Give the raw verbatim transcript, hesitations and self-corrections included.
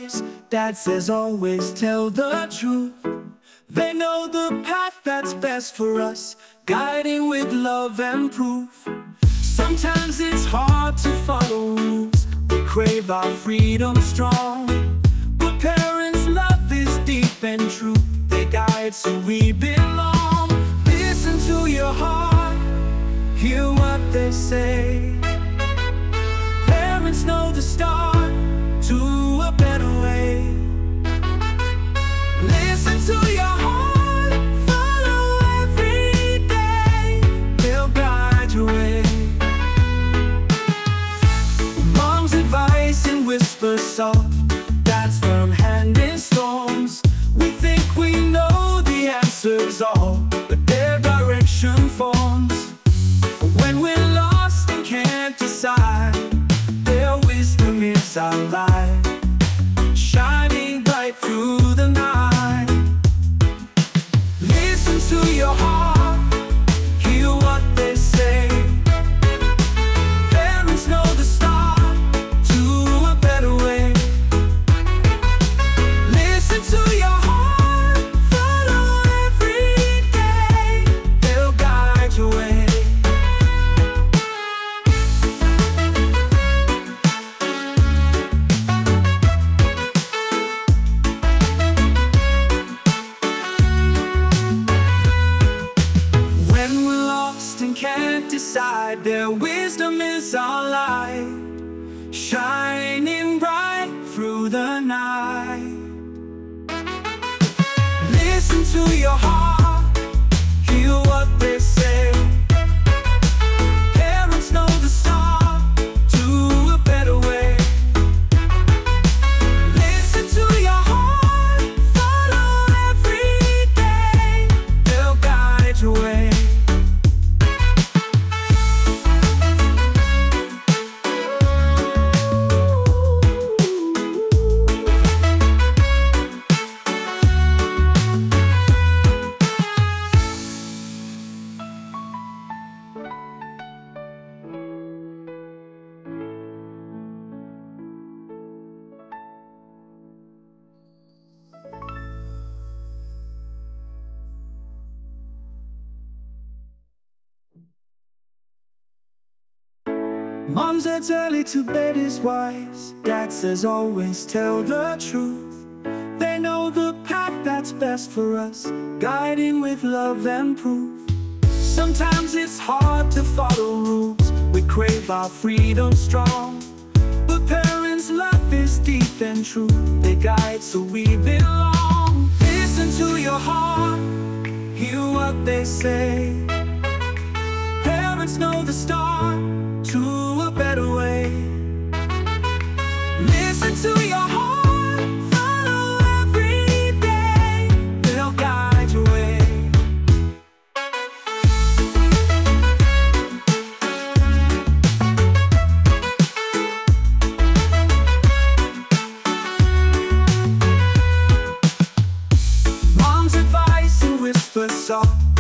wise. Dad says always tell the truth. They know the path that's best for us, guiding with love and proof. Sometimes it's hard to follow rules. We crave our freedom strong, but parents' love is deep and true. They guide so we belong. Listen to your heart, hear what they say. Parents know the start to a better way. Listen to your heart, follow every day. They'll guide your way. Mom's advice in whispers soft, Dad's firm hand in storms. We think we know the answers all, but their direction forms. When we're lost and can't decide, their wisdom is our light, shining bright through the night. Listen to your heart, hear what they say. Parents know the start to a better way. Listen to your heart, follow every day. They'll guide your way. When we're lost and can't decide, their wisdom is our light, shining bright through the night. Listen to your heart, hear what they say. Parents know the start to a better way. Listen to your heart, follow every day. They'll guide your way. Mom says early to bed is wise. Dad says always tell the truth. They know the path that's best for us, guiding with love and proof. Sometimes it's hard to follow rules. We crave our freedom strong, but parents' love is deep and true. They guide so we belong. Listen to your heart, hear what they say. Parents know the start to a better way. Listen to your heart, follow every day. They'll guide your way. Mom's advice in whispers soft,